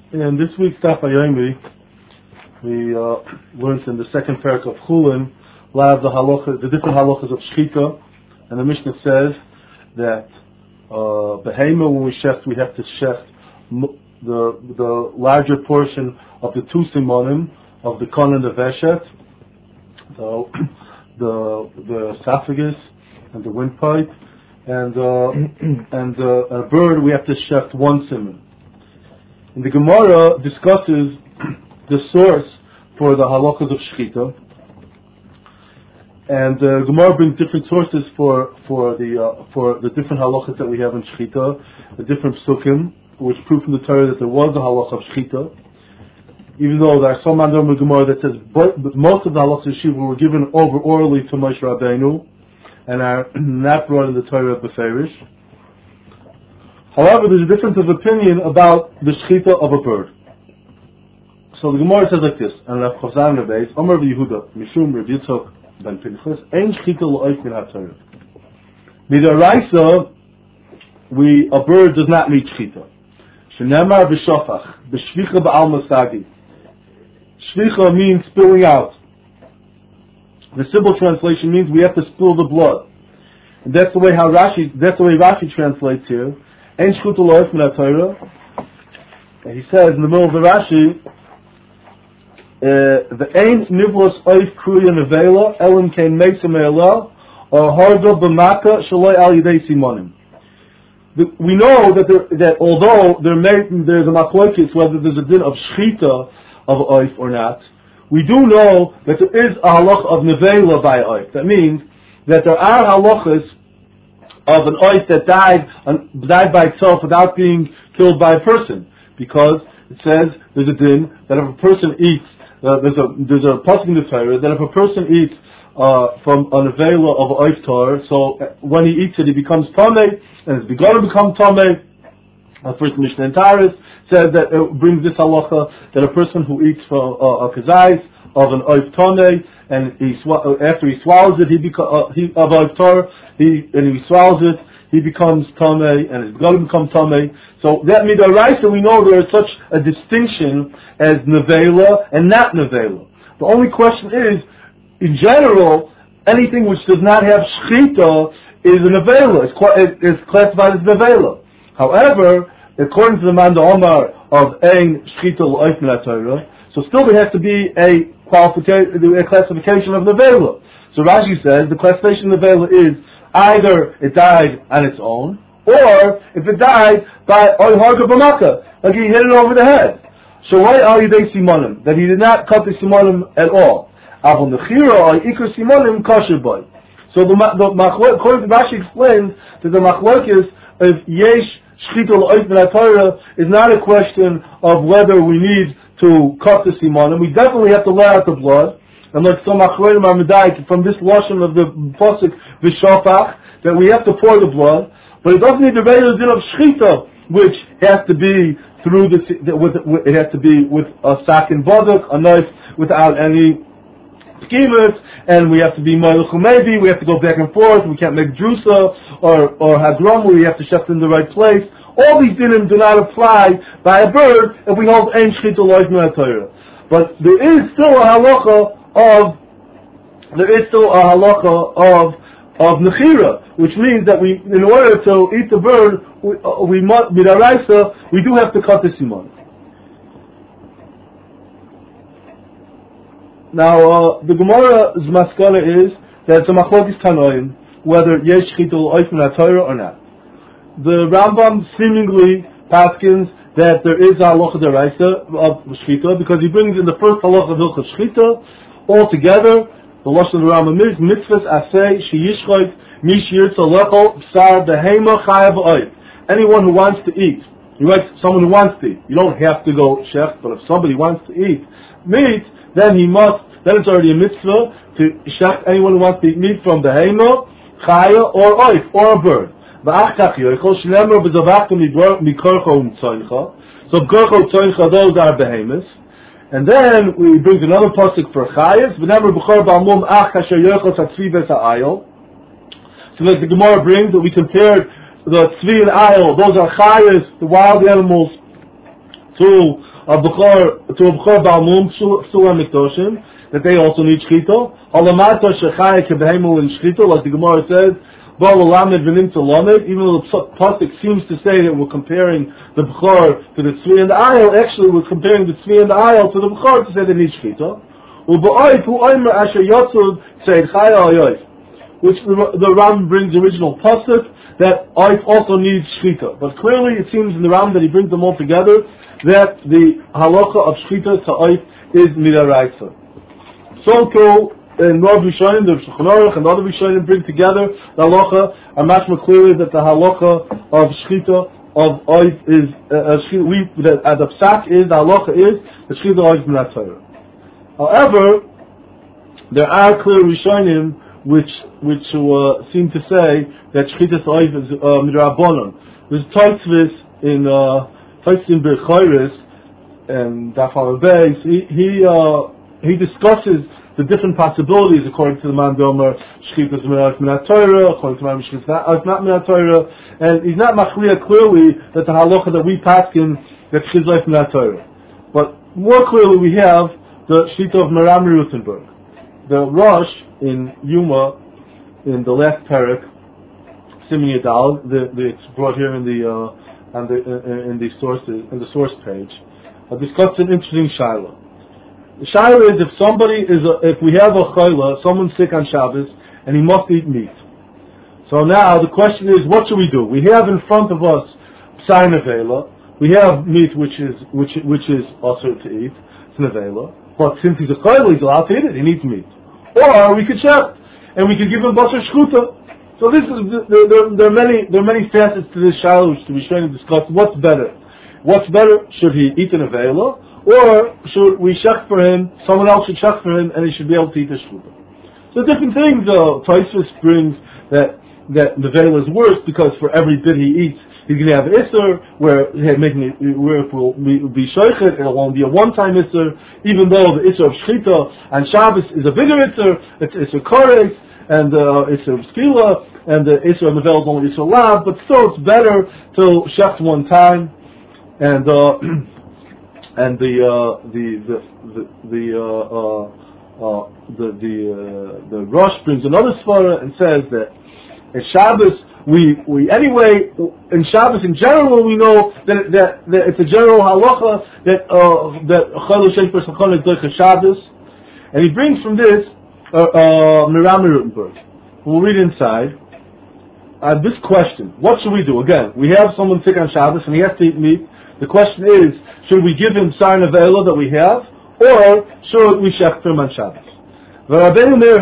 In this week's Daf Yomi, we learned in the second parak of Chulin, the different halachas of Shechita, and the Mishnah says that behema, when we shecht, we have to shecht the larger portion of the two simonim of the kon and the veshet, the esophagus and the windpipe, and a bird we have to shecht one simon. And the Gemara discusses the source for the halachas of Shechita, and the Gemara brings different sources for the different halachas that we have in Shechita, the different psukim, which prove from the Torah that there was a halacha of Shechita, even though there are some mandam in the Gemara that says but most of the halachas of Shechita were given over orally to Moshe Rabbeinu and are not brought in the Torah of Beferish. However, there's a difference of opinion about the Shechita of a bird. So the Gemara says like this, and Rav Chazan Rebeis, Amar v'Yehuda, Mishum Rav Yitzchok ben Pinchas, Ein Shechita l'oif min ha-Torah. Midaraisa, a bird does not meet Shechita. Shenemar v'shofach, b'shvicha ba'al masagi. Shvicha means spilling out. The simple translation means we have to spill the blood. And that's the way Rashi translates here. Ein Shechita l'oif min ha-Torah. And he says in the middle of the Rashi, the ein nivlos oif kruya nevela elim kein meisa me'ela or hardo b'maka shaloi al yidei simonim. We know that although there's a machlokes whether there's a din of shechita of oif or not, we do know that there is a halach of nevela by oif. That means that there are halachas of an oif that died by itself without being killed by a person, because it says there's a din that if a person eats, there's a pasuk in the Torah that if a person eats from an avela of oif tor, so when he eats it, he becomes tamei, and it's begun to become tamei. First Mishnah in Taurus says that it brings this halacha that a person who eats from a kazais of an oif tamei, and after he swallows it, he swallows it, he becomes tamei, and it's begun to become tamei. So that midaraisa, we know there is such a distinction as nevela and not nevela. The only question is, in general, anything which does not have shechita is a nevela. It's classified as nevela. However, according to the Manda Omar of ein shechita l'oif min ha-Torah, so still there has to be a classification of nevela. So Rashi says the classification of nevela is either it died on its own, or if it died by oy harga b'maka, like he hit it over the head. So why are you they simonim? That he did not cut the simonim at all. Avon nechira or ikar simonim kosher boy. So the according to Rashi explains that the machlokes of yesh shechita l'oif min ha-Torah is not a question of whether we need to cut the simonim. We definitely have to let out the blood. And like some achronim are medayik from this lashon of the pasuk v'shofach, that we have to pour the blood, but it doesn't need the regular din of shechita, which has to be through it has to be with a sack and boduk, a knife without any schemas, and we have to be moilech umebi, we have to go back and forth, we can't make drusa or hadram, we have to shecht in the right place. All these dinim do not apply by a bird if we hold ein shechita l'oif min ha-Torah. But there is still a halacha of nechira, which means that in order to eat the bird, we must midaraisa, we do have to cut the simon. Now, the Gemara's maskala is that it's a machlokes tanoim whether yesh shechita l'oif min ha-Torah or not. The Rambam seemingly paskins that there is a halacha deraisa of shechita, because he brings in the first halacha of hilchos shechita altogether. The lashon of the Rambam is mitzvahs asay sheyishchoit mish yirtza lechol b'sar behema chayav oif. Anyone who wants to eat, he writes someone who wants to eat. You don't have to go shech, but if somebody wants to eat meat, then it's already a mitzvah to shech anyone who wants to eat meat from behema, chaya, or oif, or a bird. So those are behemoths. And then we bring another pasuk for chayes. So like the Gemara brings that we compared the tzvi and ayil, those are chayes, the wild animals, to a Bechor Balmum Psula Mikdoshim, that they also need Shchita. Halamata Shechaya Kebehemu in Shchita, like the Gemara says, even though the pasuk seems to say that we're comparing the Bechor to the Tzvi and the Ayel, actually we're comparing the Tzvi and the Ayel to the Bechor to say they need Shchita. Which the Ram brings the original pasuk that Oif also needs Shchita. But clearly it seems in the Ram that he brings them all together that the halacha of Shchita to Oif is midaraisa. So too, in Rav Rishonim, the Shulchan Aruch and other Rishonim bring together the halacha, and much more clearly that the halacha of Shchita of Oif is, the psak is, the halacha is, the Shchita of Oif is Minat Torah. However, there are clear Rishonim which seem to say that Shchita Oif is midrabanan. There's Tosfos in Berchayris and Daf Beis. He discusses the different possibilities according to the man Domer Shchita is Minat Torah, according to the man Shchita is not Minat Torah, and he's not machliya clearly that the halacha that we paskin that Shchita is Minat Torah. But more clearly we have the Shchita of Meram Rutenberg. The Rosh in Yuma, in the last parak, Simin Yadal, it's brought here in the source page, discussed an interesting shaila. The shaila is if we have a chayla, someone's sick on Shabbos, and he must eat meat. So now the question is, what should we do? We have in front of us psai nevela. We have meat which is also to eat. It's nevela. But since he's a chayla, he's allowed to eat it. He needs meat. Or we could check, and we could give him basar shchuta. So this is there are many facets to this shaila which we should discuss. What's better? What's better? Should he eat an nevela? Or should we shech for him, someone else should shech for him, and he should be able to eat the shchuta. So different things, Tosfos brings that nevela is worse because for every bit he eats, he's going to have Isser, where it will be Shoichet, it won't be a one-time Isser, even though the Isser of Shchita and Shabbos is a bigger Isser, it's Isser Kores, and Isser Skila, and the Isser of nevela is only Isser Lab, but still it's better to shech one time, and the Rosh brings another svara and says that in Shabbos we anyway in Shabbos in general we know that it's a general halacha that Chayla Sheikh Persachon is doich Shabbos, and he brings from this Meram Rutenberg. We'll read inside. This question: what should we do? Again, we have someone sick on Shabbos and he has to eat meat. The question is, should we give him sign of Eila that we have, or should we shech him on Shabbos? We're a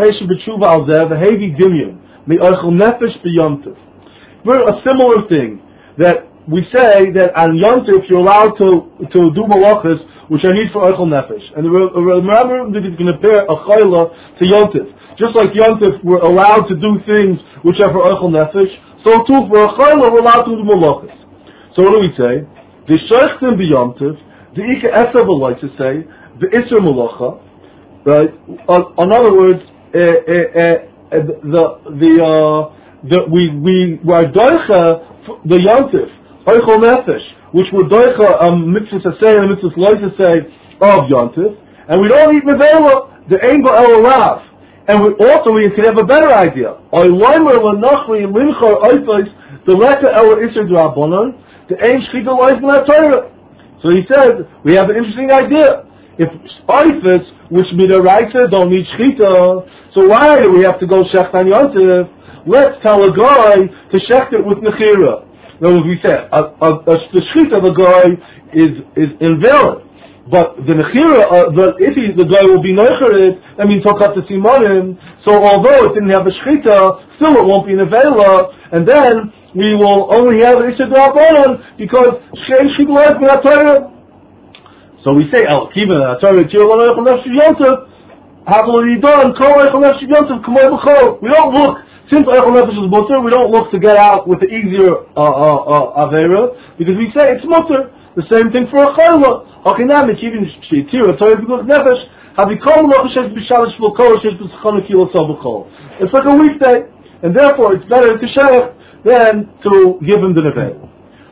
similar thing, that we say that on Yom Tov you're allowed to do malachas which are need for Eichel Nefesh. And the Meram is going to compare a chayla to Yom Tov. Just like Yom Tov we're allowed to do things which are for Eichel Nefesh, so too for a chayla we're allowed to do malachas. So what do we say? The Sheikhtim b'Yom Tov, the Ika Esav would like to say, the Isser Malacha, right? In other words, we are doicha the Yom Tov, Eichel Nefesh, which we're doicha mitzvah say and mitzvah loy say of Yom Tov, and we don't eat nevela, the Ein Ba'el Rav. And we can have a better idea. The Leka El Isser D'Rabbanan, the Ein Shchita Lois Minat Torah. So he said, we have an interesting idea. If Oifis, which midaraisa don't need Shchita, so why do we have to go Shecht on Yom Tov? Let's tell a guy to Shecht it with Nechira. Now, as we said, the Shchita of a guy is invalid. But the Nechira, if the guy will be Neicherit, that means he'll cut the Simonim. So although it didn't have a Shchita, still it won't be Nevela, and then we will only have an Isser D'Rabbanan because Shein Shchita Lois Minat Torah. So we say, El Kiva Torah Tir Lo Eichel Nefesh Yom Tov, Havel Yidon Kol Eichel Nefesh Yom Tov K'may B'chol. We don't look, since Eichel Nefesh is mutter, we don't look to get out with the easier Avera, because we say it's mutter. The same thing for a Chayla. Okay, now Mekivin Tir Torah B'Guf Nefesh Havikol Nefesh B'Shalosh V'Kol Shesh B'Sachon Kilo Sol B'Kol. It's like a weekday, and therefore it's better to shech than to give him the nevela.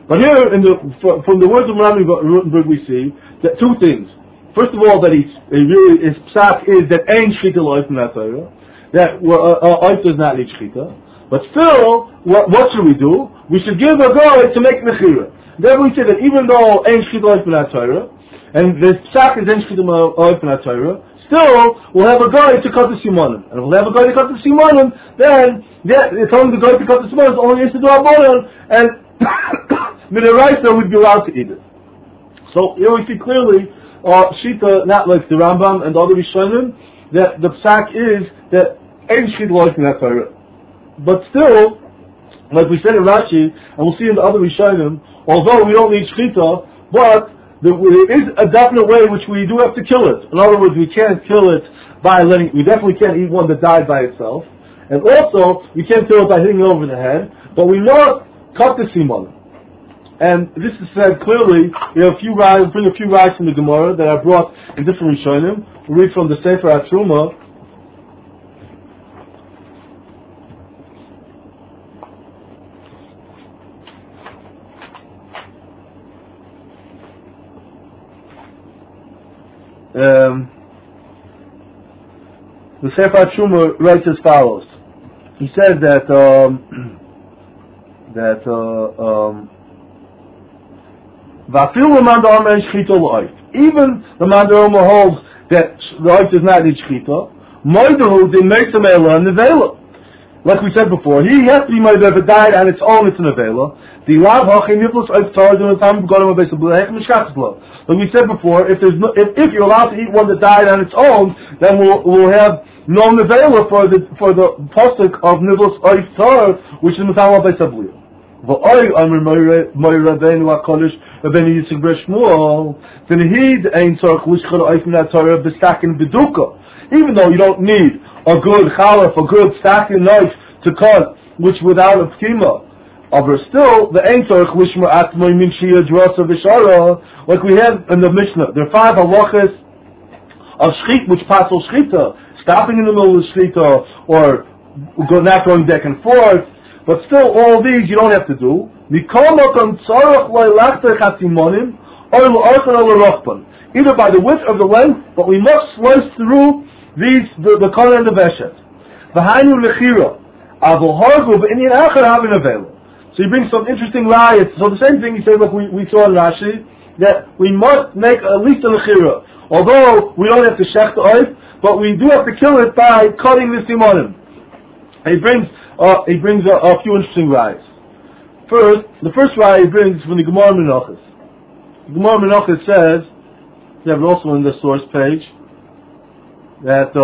But here, from the words of Rami Rutenberg, we see that two things. First of all, that his psak is that ain't shchita loif in that Torah, that oif does not need shchita. But still, what should we do? We should give a go to make mechira. Then we say that even though ain't shchita loif in that Torah, and the psak is ain't shchita loif in that Torah, still we'll have a guy to cut the simanim. And if we'll have a guy to cut the simanim, then it's only the guy to cut the simanim, it's only to do abonim, and Midaraisa would be allowed to eat it. So here we see clearly, Shita, not like the Rambam and the other Rishonim, that the psak is that ain't Shita like in that Torah. But still, like we said in Rashi, and we'll see in the other Rishonim, although we don't need Shita, but there is a definite way which we do have to kill it. In other words, we can't kill it by we definitely can't eat one that died by itself, and also we can't kill it by hitting it over the head, but we know cut the simon. And this is said clearly. We have bring a few rights from the Gemara that are brought in different Rishonim. We read from the Sefer HaTruma. The Sefer HaTruma writes as follows. He says that even the Mandaroma holds that the oif does not need shchita. Like we said before, he has to be made if it died on its own, it's an avela. Like we said before, if you're allowed to eat one that died on its own, then we'll have no nevela for the pasuk of nivlos oif tar, which is metalal by sabliya. Even though you don't need a good chalaf, a good stacking knife to cut, which without a pkima, but still the ein tzorich lishma atmoi min shia drasa v'shara, like we have in the Mishnah. There are 5 halachas of shchit which passel shchita, stopping in the middle of the shchita, or not going back and forth. But still, all these you don't have to do. Either by the width or the length, but we must slice through the color and the veshet. So he brings some interesting riots. So the same thing he said, like we saw in Rashi, that we must make at least a lechira. Although we don't have to shech the oif, but we do have to kill it by cutting the simonim. And he brings a few interesting riots. The first riot he brings is from the Gemara Menachos. The Gemara Menachos says, you have it also in the source page, that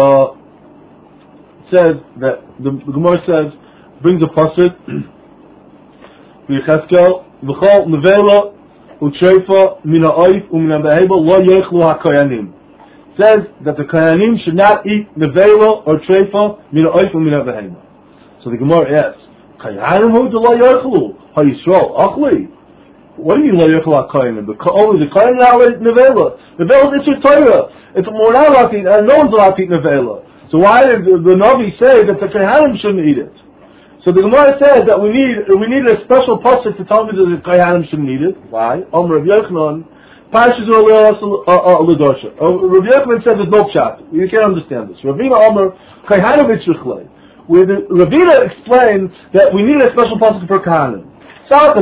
says that the Gemara says, brings a pasuk, Yecheskel, v'chol nevela u'treifa min ha'oif u'min ha'beheba lo yechlu ha'koyanim. Says that the koyanim should not eat nevela or treifa min ha'oif u'min ha'beheba. So the Gemara asks, Kayanim hu de lo yechlu ha'yisrael achli. What do you mean lo yechlu ha'koyanim? Only the koyanim now eat nevela. Nevela is your Torah. It's more not allowed to eat, and no one's allowed to eat nevela. So why did the Navi say that the koyanim shouldn't eat it? So the Gemara says that we need a special pasuk to tell me that the kohanim shouldn't eat it. Why? Rav Yochanan, Parshas L'Dosha. Rav Yochanan says there's no pshat. You can't understand this. Ravina Omer kohanim v'tzrichlei. Ravina explained that we need a special pasuk for kohanim. Tishrei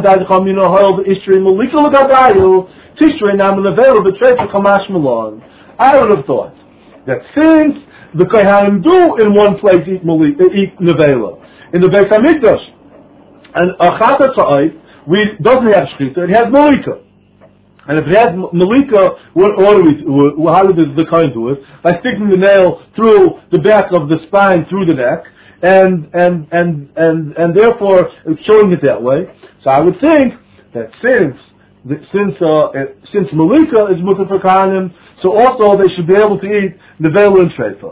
nam nevela b'treif kamash malon. I would have thought that since the kohanim do in one place eat nevela, in the Beis Hamikdash, and a chatat ha'oif doesn't have shchita, it has malika. And if it has malika, how does the kohen do it? By sticking the nail through the back of the spine, through the neck, and therefore it's showing it that way. So I would think that since malika is mutar for kohanim, so also they should be able to eat nevela and treifa.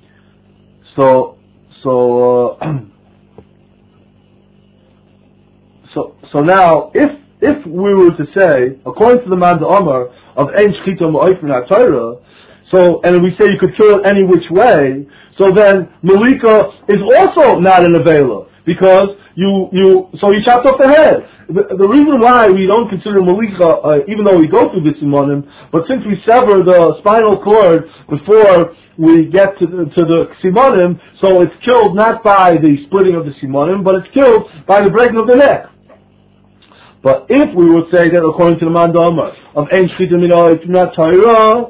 So now, if we were to say, according to the Man Omar of Ein Shchita Ma'oif Min HaTorah, and we say you could kill it any which way, so then Malika is also not an Avela, because you chopped off the head. The reason why we don't consider Malika, even though we go through the Simonim, but since we sever the spinal cord before we get to the Simonim, so it's killed not by the splitting of the Simonim, but it's killed by the breaking of the neck. But if we would say that according to the Mandama of Ein Shchita Minat Torah,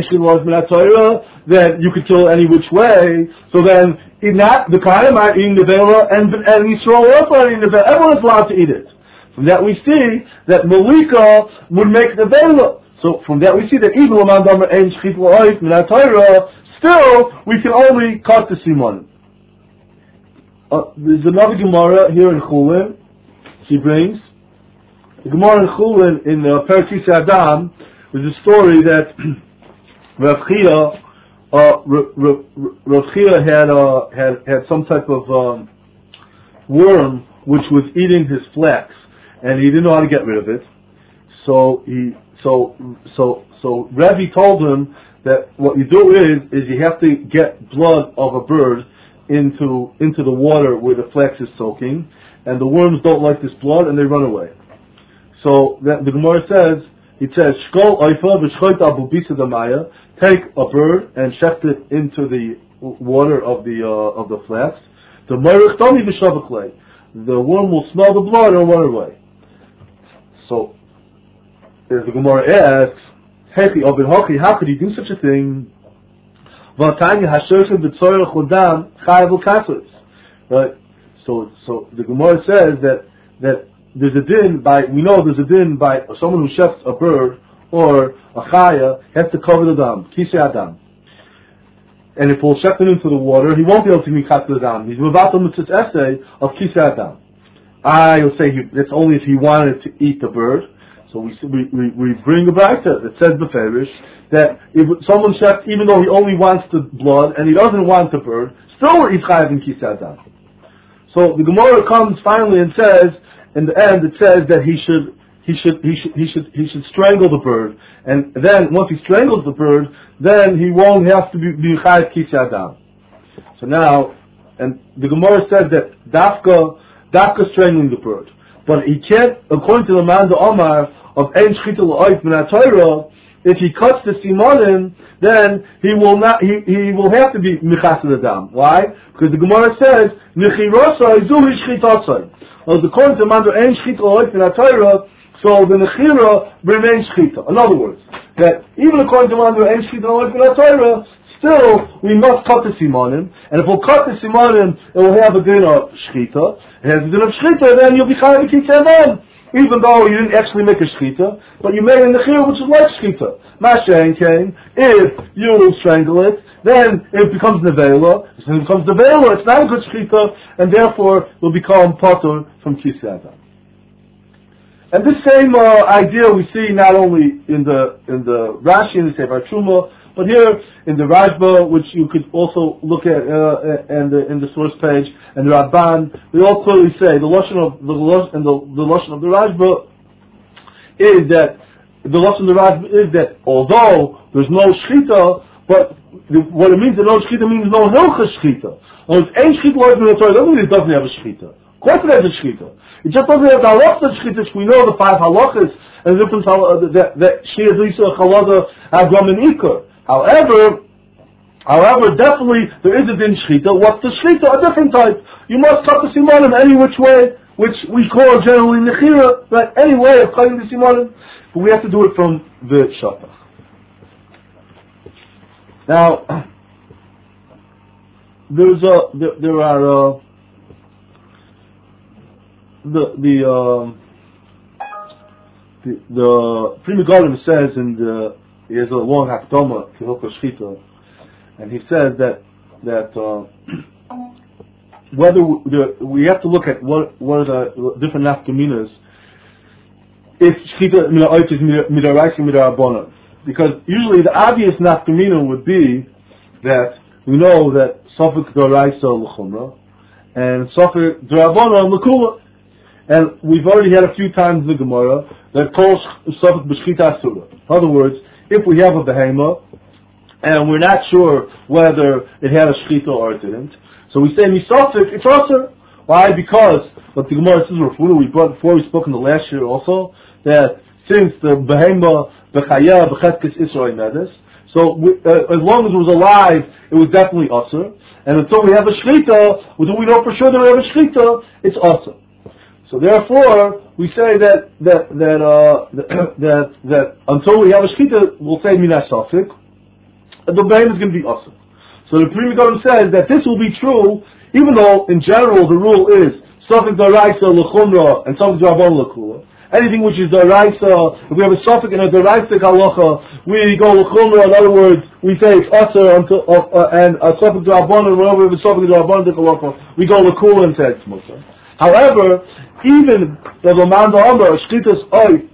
then you could kill any which way, so then in that, the Kahanim are eating the Vela, and Yisrael also are eating the Vela. Everyone is allowed to eat it. From that we see that Malika would make the Vela. So from that we see that even Lamandamar Ein Shchit L'Oif Minat Torah, still we can only cut the Simon. There's another Gemara here in Chulin. She brings the Gemara in Chulin in Perek Kisei Adam. There's a story that Rav Chia had some type of worm which was eating his flax, and he didn't know how to get rid of it. So Rebbe told him that what you do is you have to get blood of a bird into the water where the flax is soaking, and the worms don't like this blood and they run away. So the Gemara says, Shkol oifa v'shchoit abu bisa damaya, take a bird and shecht it into the water of the flax. The meirich toni v'shavachlei, the worm will smell the blood and run away. So, as the Gemara asks, Hechi Oben Hochi, how could he do such a thing? V'atanya hashirchim v'tzoyer chodam chayav l'kassos. Right? So the Gemara says that there's a din by someone who shechts a bird or a chaya has to cover the dam, kisei adam. And if he'll shecht it into the water, he won't be able to mikat the dam. He's without the mitzvah essay of kisei adam. You'll say that's only if he wanted to eat the bird. So we bring a brayta that says beferish that if someone shechts, even though he only wants the blood and he doesn't want the bird, still he's chayav in kisei adam. So the Gemara comes finally and says, in the end, it says that he should strangle the bird, and then once he strangles the bird, then he won't have to be chayav kisei adam. So now, and the Gemara says that dafka strangling the bird, but he can't, according to the Manda Omar of Ein Shchita L'Oif Minat Torah, if he cuts the simonim, then he will have to be michased adam. Why? Because the Gemara says nechirosai zuhi shchitasai. According to Manda Ein Shchita L'Oif Minat Torah, so the nechira remains shchita. In other words, that even according to Manda Ein Shchita L'Oif Minat Torah, still we must cut the simonim, and if we'll cut the simonim, it will have a din of shchita. It has a din of shchita, then you'll be chayav kisei adam. Even though you didn't actually make a shchita, but you made a nechira which is like shchita. Mashen came, if you strangle it, then it becomes nevela. If it becomes nevela, it's not a good shchita, and therefore will become patur from kisei adam. And this same idea we see not only in the Rashi and the Sefer Truma, but here in the Rashba, which you could also look at in the source page, and the Ramban, they all clearly say the lashon of the Rashba is that although there's no shchita, but what it means that no shchita means no hilchah shchita. Ein shchita doesn't mean it doesn't have a shchita. Of course it has a shchita. It just doesn't have the halachas shchita. We know the 5 halachas and the different that she is lisa chalaga agam and ikar. However, definitely there is a din shchita. What's the shchita? A different type. You must cut the simonim any which way, which we call generally nechira, right? Any way of cutting the simonim, but we have to do it from the shapach. Now, the Pri Megadim says he has a long hakdama to Hilchos Shchita, and he says that whether we have to look at what are the different nafkaminas if Shchita Mina is Midaraisa Midarabona, because usually the obvious nafkamina would be that we know that Sofik Daraisa L'chumra and Sofik Darabona L'kula, and we've already had a few times in the Gemara that calls Sofik B'Shchita Asura. In other words, if we have a behema and we're not sure whether it had a shchita or it didn't, so we say misofik, it's also. Why? Because, but the Gemara says, before we spoke in the last year also, that since the Behema, Bechaya, Becheskes Israel Medes, so as long as it was alive, it was definitely Asr. And until we have a Shechita, do we know for sure that we have a Shechita? It's Asr. So therefore, we say that until we have a Shechita, we'll say Minas Safik, the Behema is going to be Asr. So the Pri Megadim says that this will be true, even though in general the rule is Safik Daraisa L'chumra and Safik D'Rabbanan L'kula. Anything which is Daraisa, if we have a Safik and a Daraisa Halacha, we go L'chumra. In other words, we say it's Asr and a Safik D'Rabbanan, whenever we have a Safik D'Rabbanan Halacha, we go L'kula and say it's Musa. However, even the Laman Da'amar, Shchitas Oy,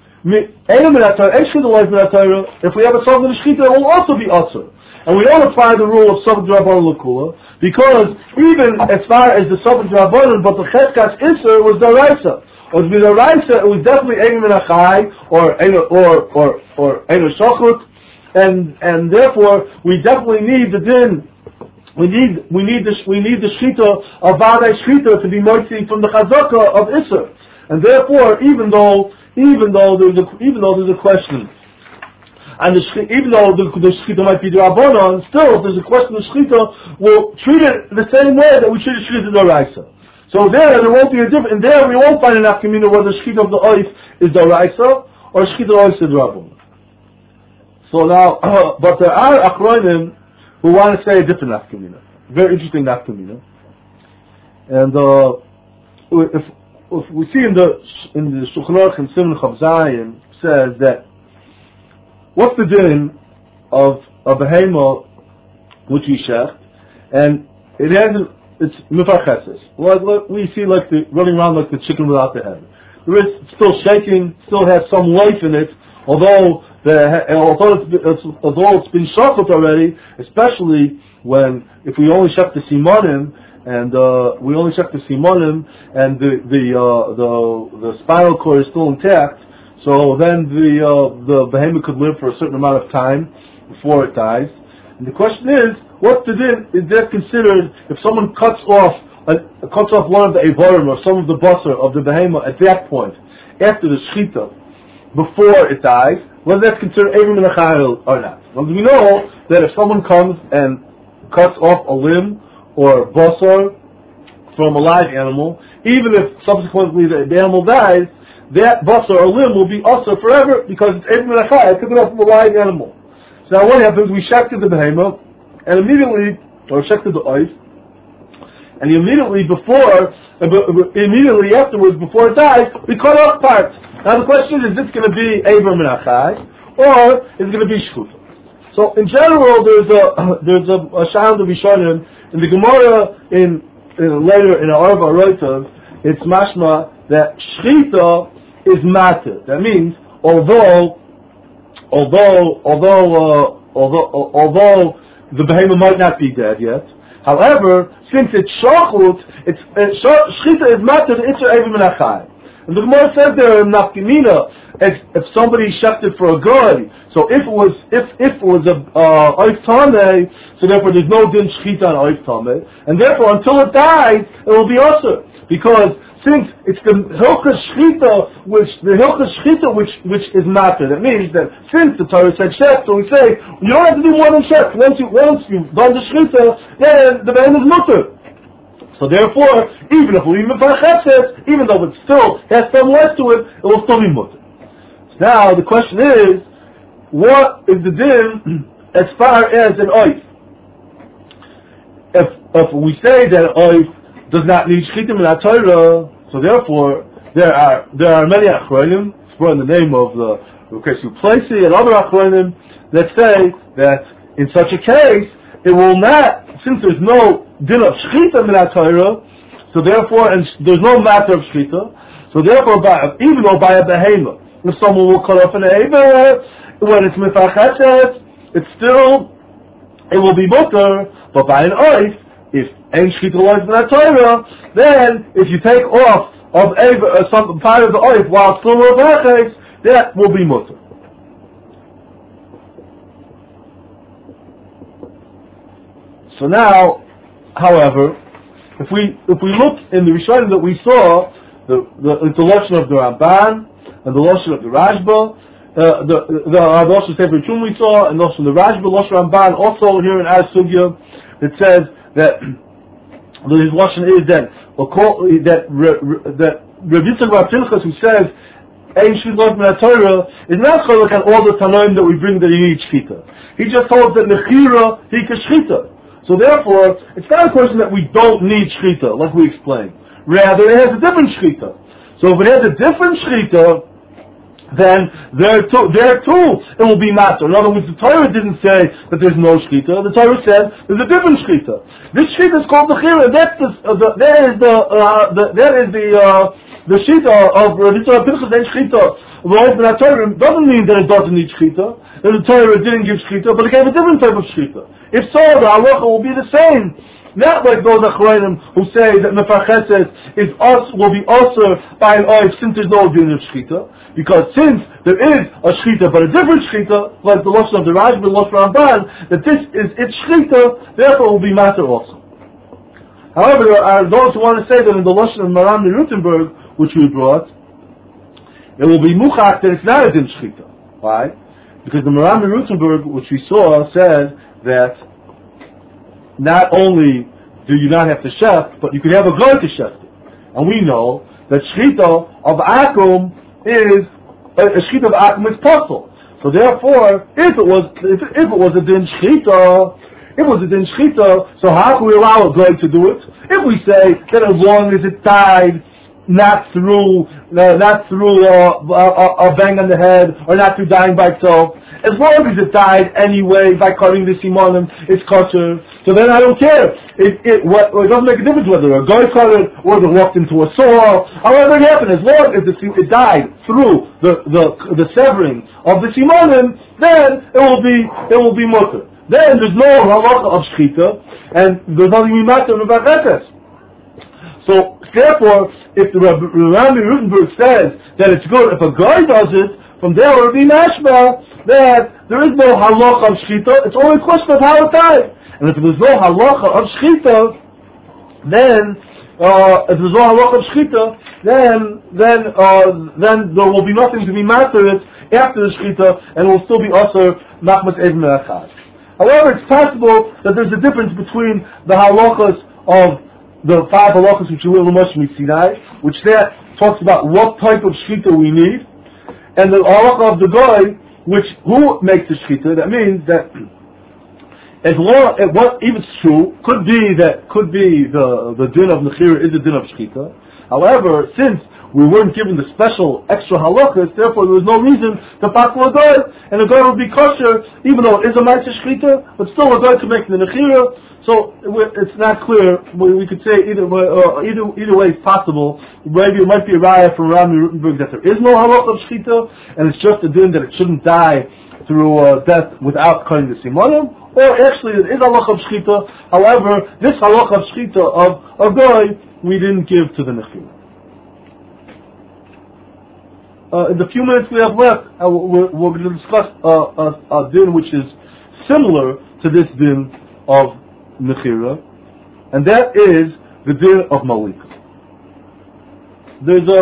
if we have a Safik Shchita, it will also be Asr. And we don't apply the rule of Safik D'Rabbanan L'kula, because even as far as the Safik D'Rabbanan, but the Cheskas Isser was Daraisa. Or to be Daraisa, it was definitely Ein Menachai, or Ein Shachut, and therefore, we definitely need the din, we need the Shchita of Vadai Shchita to be Moitzi from the Chazaka of Isser. And therefore, even though there's a question, and even though the Shechita might be the Rabbanon, still, if there's a question of Shechita, we'll treat it the same way that we treat Shechita D'Oraisa. So there won't be a difference. And there we won't find an Afkamina whether Shechita of the Oif is D'Oraisa or Shechita Oif is Rabbanon. So now, but there are Achronim who want to say a different Afkamina. Very interesting Afkamina. And if we see in the Shulchan Aruch and Simon Chav Zayin says that what's the din of a behema which we shecht, and it's mifarcheses. We see like running around like the chicken without the head. There is still shaking, still has some life in it, although it's been shachled already, especially if we only shecht the simanim, and we only check the simanim, and the spinal cord is still intact. So then the behemoth could live for a certain amount of time before it dies. And the question is, what's the din? Is that considered if someone cuts off one of the avarim or some of the basar of the behemoth at that point, after the shechita, before it dies, whether that's considered avrim menachayil or not? Well, we know that if someone comes and cuts off a limb or basar from a live animal, even if subsequently the animal dies, that basar or limb will be also forever because it's Eid Menachai. I took it off from a live animal. So now what happens? We shechted the behemoth, and shechted the oif, and immediately afterwards, before it dies, we cut off parts. Now the question is this going to be Eid Menachai, or is it going to be Shchuta? So in general, there's a Sha'am to be shown in the Gemara later in Arba Roitav. It's mashma that Shchita is matter. That means although the behemoth might not be dead yet, however, since it's shachut, shchita is matter the Isser Eivim Menachai. And the Gemara says there in Nafkamina, if somebody shechted for a guy, so if it was a oif tameh, so therefore there's no din shchita on oif tameh, and therefore until it dies, it will be usher, because since it's the hilchas shchita which is matter. That means that since the Torah said shech, so we say you don't have to do more than shech. Once you've done the shchita, then the man is mutter. So therefore, even if we even though it still has some life to it, it will still be mutter. So now the question is, what is the din as far as an oif? If we say that an oif does not need shchitim in our Torah, so therefore there are many achronim, in the name of the Ukeshu Plesi and other achronim, that say that in such a case it will not, since there's no din of shchita in our Torah, so therefore, and there's no matter of shchita, so therefore, even though by a behemoth, if someone will cut off an eivah, when it's mifachetes, it will be mutter, but by an oif, if ain't shchita lies in that Torah, then if you take off of some part of the oif while it's still mifachetes, that will be mutter. So now, however, if we look in the Rishonim that we saw, the lashon of the Ramban and the lashon of the Rashba, the lashon Sefer Chum we saw, and lashon the Rashba, lashon Ramban also here in our sugya, it says that his lashon is that Rav Yitzchak Bar Pinchas, who says Ein Shchita min Torah, is not cholek on all the Tanoim that we bring that you need shchita. He just holds that Nechira he can shchita. So therefore, it's not a question that we don't need shchita, like we explained. Rather, it has a different shchita. So if it has a different shchita, then there too it will be matter. In other words, the Torah didn't say that there's no shchita. The Torah said there's a different shchita. This shchita is called Nechira. That is the shita of Rav Yitzchak Pinchas and shchita. The Torah doesn't mean that it doesn't need shchita. That the Torah didn't give shchita, but it gave a different type of shchita. If so, the halacha will be the same. Not like those Achrayim who say that mefarcheses will be also by an oif since there's no din of shchita. Because since there is a shchita but a different shchita, like the lashon of the Rashba and lashon Ramban, that this is its shchita, therefore it will be matter also. However, there are those who want to say that in the lashon of Maram Rutenberg, which we brought, it will be muchach that it's not a din shchita. Why? Because the Maram Rutenberg, which we saw, said that not only do you not have to sheft, but you can have a goy to sheft it. And we know that shchita of akum is a shchita of akum is possible. So therefore, if it was a din shchita, so how can we allow a goy to do it? If we say that as long as it died not through a bang on the head, or not through dying by itself, as long as it died anyway by cutting the simonim, it's kosher. So then I don't care. It doesn't make a difference whether a guy cut it or they walked into a saw. However it happened, as long as it died through the severing of the simonim, then it will be mutter. Then there's no halacha of shchita, and there's nothing we matter about that. So therefore, if the Rami Rutenberg says that it's good if a guy does it, from there it will be mashma that there is no halacha of shchita. It's only a question of how it died. And if there's no halacha of shchita, then there will be nothing to be mastered after the shchita, and will still be also machmas even me'achad. However, it's possible that there's a difference between the halachas of the 5 halachas which we will Moshe Sinai, which that talks about what type of shchita we need, and the halacha of the goy, who makes the shchita. That means that as long as what even true could be the din of nechira is the din of shchita. However, since we weren't given the special extra halachas, therefore there was no reason to pasul a goy, and a goy would be kosher even though it is a ma'aser shchita, but still a goy to make the nechira. So it's not clear. We could say either way is possible. Maybe it might be a raya from Rami Rutenberg that there is no halach of shchita, and it's just a din that it shouldn't die through death without cutting the simonim, or actually it is halach of shchita. However, this halach of shchita of goy we didn't give to the nechira. In the few minutes we have left, we're going to discuss a din which is similar to this din of nechira, and that is the din of malika. There's a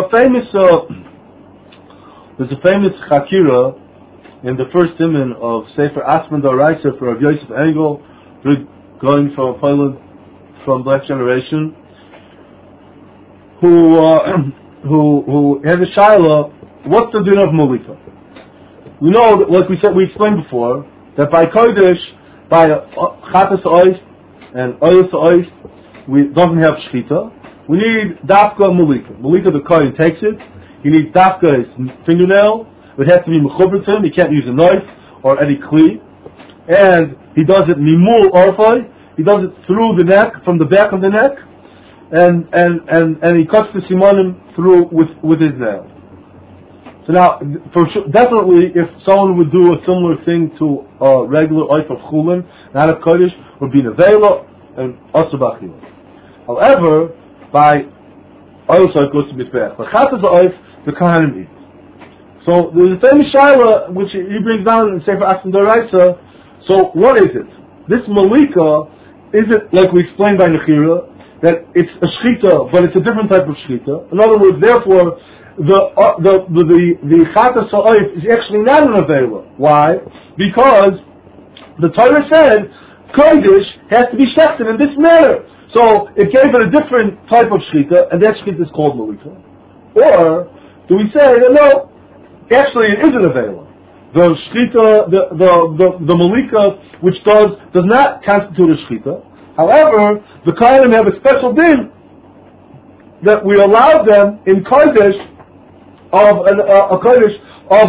famous chakira in the first siman of Sefer Asman D'Oraisa for Rav Yosef Engel, going from Poland, from Black Generation, who has a shaila. What's the din of malika? We know that, like we explained before, that by kodesh, by chatas ois and oyos ois, we doesn't have shchita. We need dafka malika. Malika, the kohen takes it. He needs dafka his fingernail. It has to be mechuber to him. He can't use a knife or any kli. And he does it mimul orfai. He does it through the neck, from the back of the neck, and he cuts the simonim through with his nail. So now, for sure, definitely, if someone would do a similar thing to a regular oif of chulin, not of kodesh, would be nevela and asabachila. However, by oil oif goes to mizbeach. But chatas oif, the kahanim eat. So there's a famous shaila which he brings down in Sefer Asman D'Oraisa. So what is it? This malika, is it like we explained by nechira? that it's a shchita, but it's a different type of shchita. In other words, therefore, the chatas ha'oif is actually not an avela. Why? Because the Torah said kodesh has to be shechted in this manner. So it gave it a different type of shchita, and that shchita is called malika. Or do we say that no, actually it is an avela? The shchita, the malika, which does not constitute a shchita. However, the kohanim have a special din that we allow them in kodesh of a kodesh of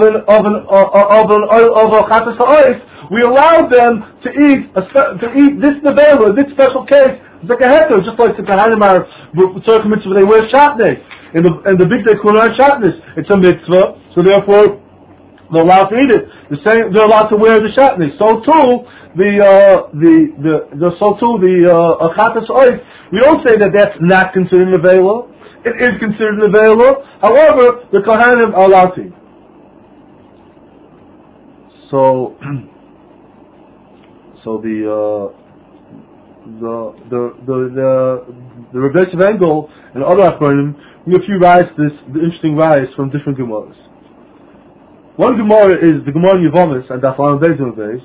a chatas ha'oif. We allow them to eat this nevela, this special case. It's like a heter, just like the kohanim are tzorich mitzvah. They wear shatnez in the big day kunar shatnez. It's a mitzvah, so therefore they're allowed to eat it. The same, they're allowed to wear the shatnez. So too the chatas ha'oif. We don't say that that's not considered nevela. It is considered nevela. However, the kohanim are allowed to eat. So the Rebbe of Engel and other Achronim, we have a few rights, the interesting rights from different Gemaras. One Gemara is the Gemara Yevomis and Daf Aleph Beis,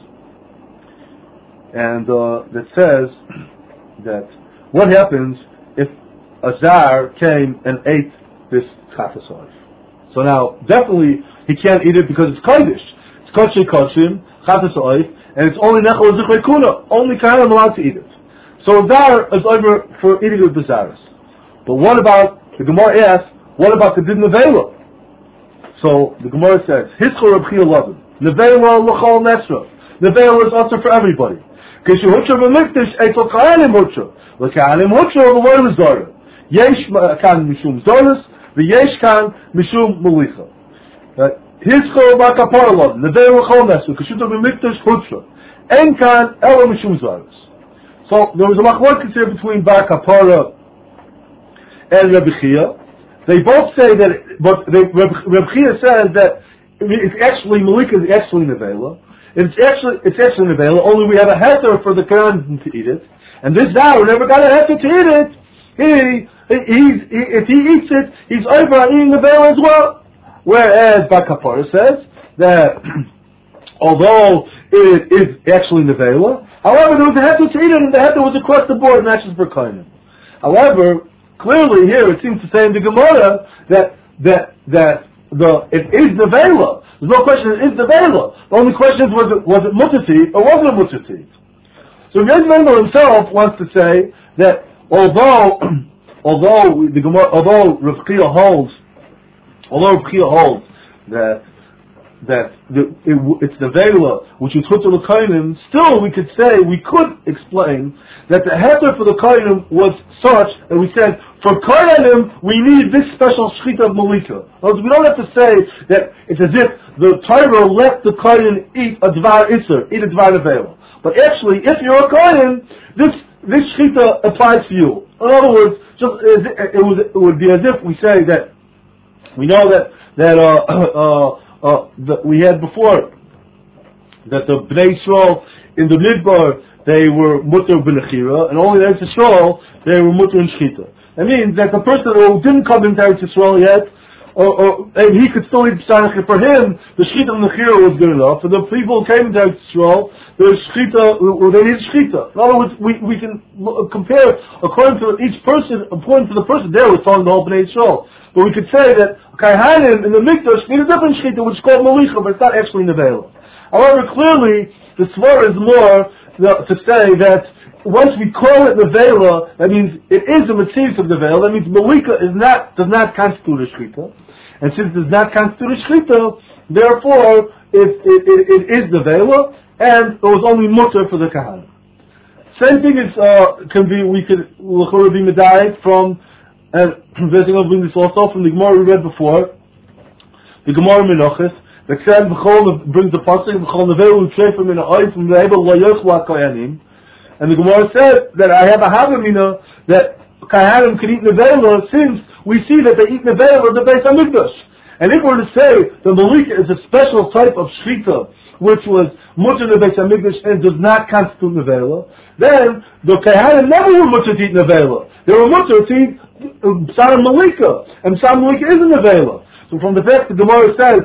and that says that what happens if a zar came and ate this chatas ha'oif. So now, definitely he can't eat it because it's kodesh. It's kosher koshim chatas ha'oif, and it's only nechol zichrei kuna. Only kohanim allowed to eat it. So a zar is over for eating it with bezaris. But what about, the Gemara asks, what about the din nevela? So the Gemara says, Hischor Reb Chia Lovin, nevela l'chol nesra. Nevela is also for everybody. Kishu hutra b'mikdash etel kohanim hutra. L'kohanim hutra l'loy l'zara. Yesh kan mishum zonis, v'yesh kan mishum malicha. Hischor bar kapara lovin, nevela l'chol nesra. Kishu b'mikdash hutra. En kan elo mishum zonis. So there was a machlokes here between bar kapara and Reb Chia. They both say that, but Reb Chia says that it's actually malika is actually nevela. It's actually nevela. Only we have a heter for the kohanim to eat it, and this zar who never got a heter to eat it, if he eats it, he's over on eating nevela as well. Whereas Bar Kapara says that although it is actually nevela, however there was a heter to eat it, and the heter was across the board, not just for kohanim. However, clearly here it seems to say in the Gemara that it is nevela. There's no question it is nevela. The only question is was it mutter to eat or wasn't it mutter to eat? So Reb Mendel himself wants to say that although Reb Chia holds that it's nevela which is chutzah l'kohanim, still we could explain that the heter for the kohanim was such that we said for kohanim we need this special shchita of malika. We don't have to say that it's as if the Torah let the kohanim eat a dvar iser, eat a dvar nevela. But actually, if you're a kohanim, this shchita applies to you. In other words, it would be as if we say that we know that we had before that the Bnei Yisrael in the Midbar they were mutter b'nechira, and only in Eretz Yisrael they were mutter in shchita. That means that the person who didn't come into Eretz Yisrael yet, and he could still eat b'sanach. For him, the shchita of nechira was good enough. For the people who came into Eretz Yisrael, the shchita, they need shchita. In other words, we can compare according to the person there was telling the whole Bnei Yisrael. But we could say that kohanim in the mikdash need a different shchita, which is called malicha, but it's not actually nevela. However, clearly the svar is more to say that once we call it nevela, that means it is a mitzvah of nevela. That means malika does not constitute a shchita, and since it does not constitute a shchita, therefore it is nevela, and it was only mutter for the kohanim. Same thing is we could be medayek from. And basically, I'll bring this also from the Gemara we read before, the Gemara Menachos, that said, brings the pasuk, V'chol nevelu u'treifim min ha'oif v'mehebel lo yochlu ha'kohanim. And the Gemara said that I have a havamina that kohanim can eat nevela since we see that they eat nevela in the Beis HaMikdash. And if we're to say the malika is a special type of shchita, which was mutter in the Beis HaMikdash and does not constitute nevela, then the Kehanim never were mutter to eat nevela. They were mutter to eat Psar Malika, and Psar Malika is a nevela. So from the fact the Gemara says,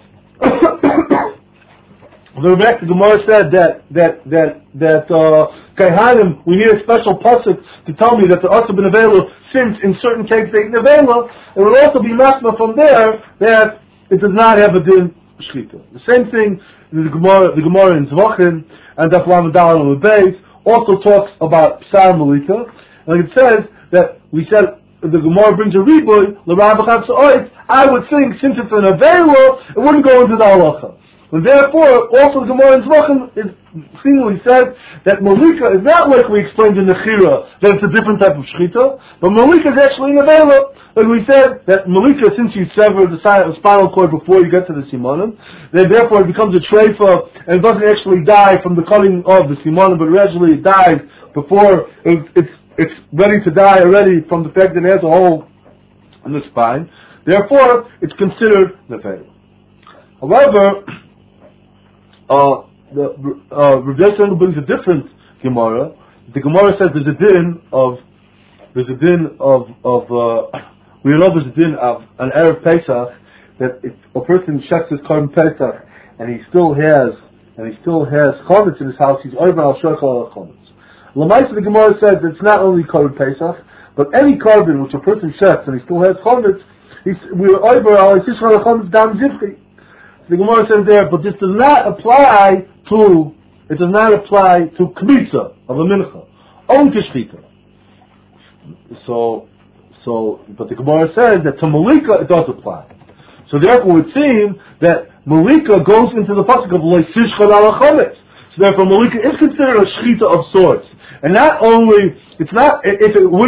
the Gemara said that Kehanim, we need a special pasuk to tell me that the Asur b'Nevela, since in certain cases they eat Nevela, it will also be masma from there that it does not have a din shchita. The same thing, the Gemara in Zvachin and Daf Lamed Daled Beis also talks about Psar Malika, and it says that we said the Gemara brings a riboy, I would think since it's an Nevela, it wouldn't go into the halacha. And therefore, also the Gemara in Zvachin is seemingly said that Malika is not like we explained in the Chira, that it's a different type of shchita, but Malika is actually nevela. Like we said, that Malika, since you sever the spinal cord before you get to the simanim, then therefore it becomes a treifa, and it doesn't actually die from the cutting of the simanim, but actually it dies before it's ready to die already from the fact that it has a hole in the spine. Therefore, it's considered nevela. However, Rav Yosef brings a different Gemara. The Gemara says there's a din of we know there's a din of an Erev Pesach, that if a person checks his Korban Pesach and he still has chametz in his house, he's over al sheichal al chametz. L'maisa, the Gemara says that it's not only Korban Pesach, but any korban which a person checks and he still has chametz, we're over al sheichal al chametz dam zivchi. The Gemara says there, but this does not apply to kmitza of a mincha, only to shchita. But the Gemara says that to Malika it does apply. So therefore it would seem that Malika goes into the pasuk of leisishchad ala chametz. So therefore Malika is considered a shchita of sorts. And not only, if it's not a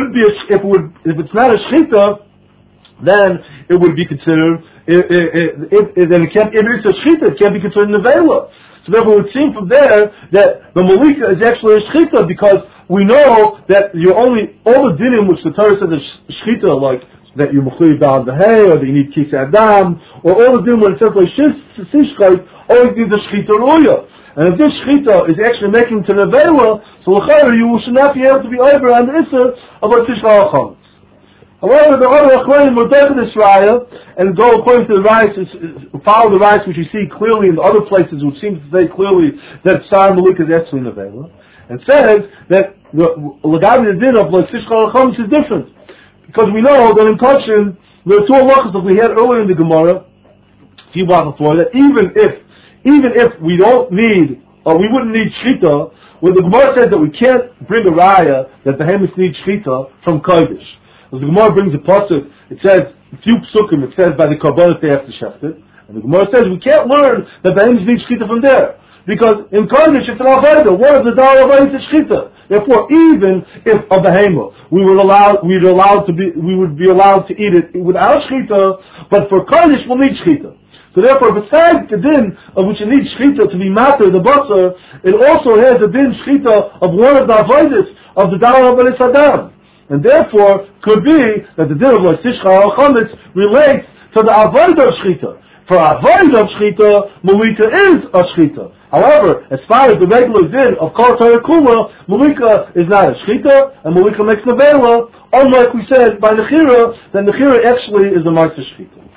shchita, then it would be considered, if it's a shchita, it can't be considered nevela. So therefore it would seem from there that the Malika is actually a shchita, because we know that all the dinim which the Torah says is shchita, like that you mechuyev ba'al hay, or that you need kis adam, or all the dinim when it says like shishchait, always need the shchita ruya. And if this shchita is actually making to nevela, so l'chayr you should not be able to be over on the issur of a tishcha chametz. However, the other Achronim will take this raya and go according to the raya, follow the raya which you see clearly in the other places, which seems to say clearly that Psar Malika is actually nevela, and says that the Lagabi din of Leisishchal Chametz is different, because we know that in Koshin there are two halachas that we had earlier in the Gemara, a few blocks before, that even if we don't need, or we wouldn't need shchita, when the Gemara says that we can't bring a raya that the behemoths need shchita from Kodesh. As the Gemara brings a pasuk, it says a few psukim, it says by the korbanos they have to shecht it, and the Gemara says we can't learn that the behemoths need shchita from there, because in Kodesh it's an avodah. One of the dar avodah is shchita. Therefore, even if a behemoth we would be allowed to eat it without shchita, but for Kodesh we'll need shchita. So therefore, besides the din of which it needs shchita to be matter the basar, it also has a din shchita of one of the avodas of the dar avodah sadam. And therefore, could be that the din of leisishchal al chametz relates to the avodah of shchita. For avodah of shchita, Malika is a shchita. However, as far as the regular din of kol Torah kula, Malika is not a shchita, and Malika makes nevela. Unlike we said by Nechira, then Nechira actually is a ma'aser shchita.